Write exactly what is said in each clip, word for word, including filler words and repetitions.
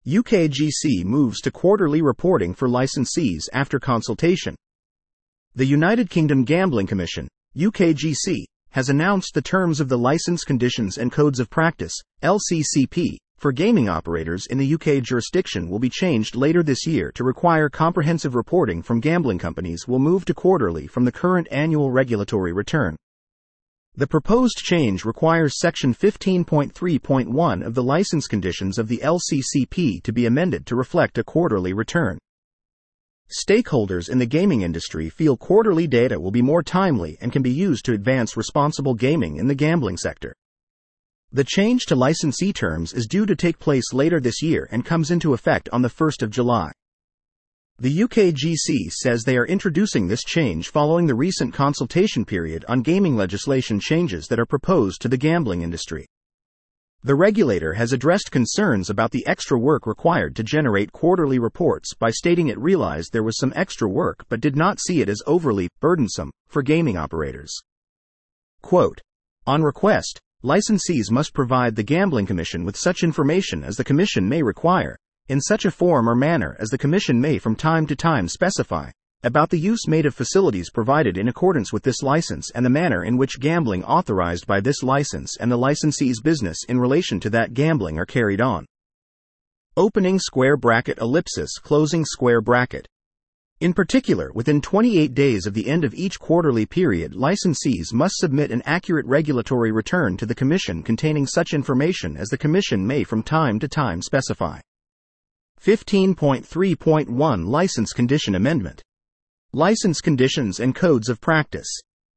U K G C moves to quarterly reporting for licensees after consultation. The United Kingdom Gambling Commission, U K G C, has announced the terms of the License Conditions and Codes of Practice, L C C P, for gaming operators in the U K jurisdiction will be changed later this year to require comprehensive reporting from gambling companies will move to quarterly from the current annual regulatory return. The proposed change requires Section fifteen point three point one of the license conditions of the L C C P to be amended to reflect a quarterly return. Stakeholders in the gaming industry feel quarterly data will be more timely and can be used to advance responsible gaming in the gambling sector. The change to licensee terms is due to take place later this year and comes into effect on the first of July. The U K G C says they are introducing this change following the recent consultation period on gaming legislation changes that are proposed to the gambling industry. The regulator has addressed concerns about the extra work required to generate quarterly reports by stating it realized there was some extra work but did not see it as overly burdensome for gaming operators. Quote, "On request, licensees must provide the Gambling Commission with such information as the Commission may require, in such a form or manner as the Commission may from time to time specify, about the use made of facilities provided in accordance with this license and the manner in which gambling authorized by this license and the licensee's business in relation to that gambling are carried on." Opening square bracket ellipsis closing square bracket. In particular, within twenty-eight days of the end of each quarterly period, licensees must submit an accurate regulatory return to the Commission containing such information as the Commission may from time to time specify. fifteen point three point one License Condition Amendment. License Conditions and Codes of Practice.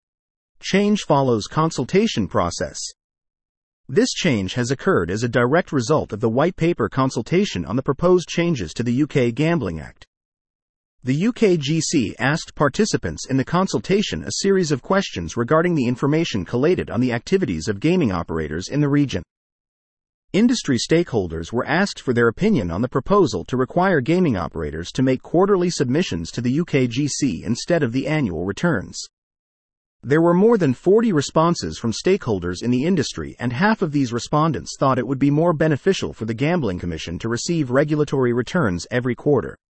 Change follows consultation process. This change has occurred as a direct result of the white paper consultation on the proposed changes to the U K Gambling Act. The U K G C asked participants in the consultation a series of questions regarding the information collated on the activities of gaming operators in the region. Industry stakeholders were asked for their opinion on the proposal to require gaming operators to make quarterly submissions to the U K G C instead of the annual returns. There were more than forty responses from stakeholders in the industry, and half of these respondents thought it would be more beneficial for the Gambling Commission to receive regulatory returns every quarter.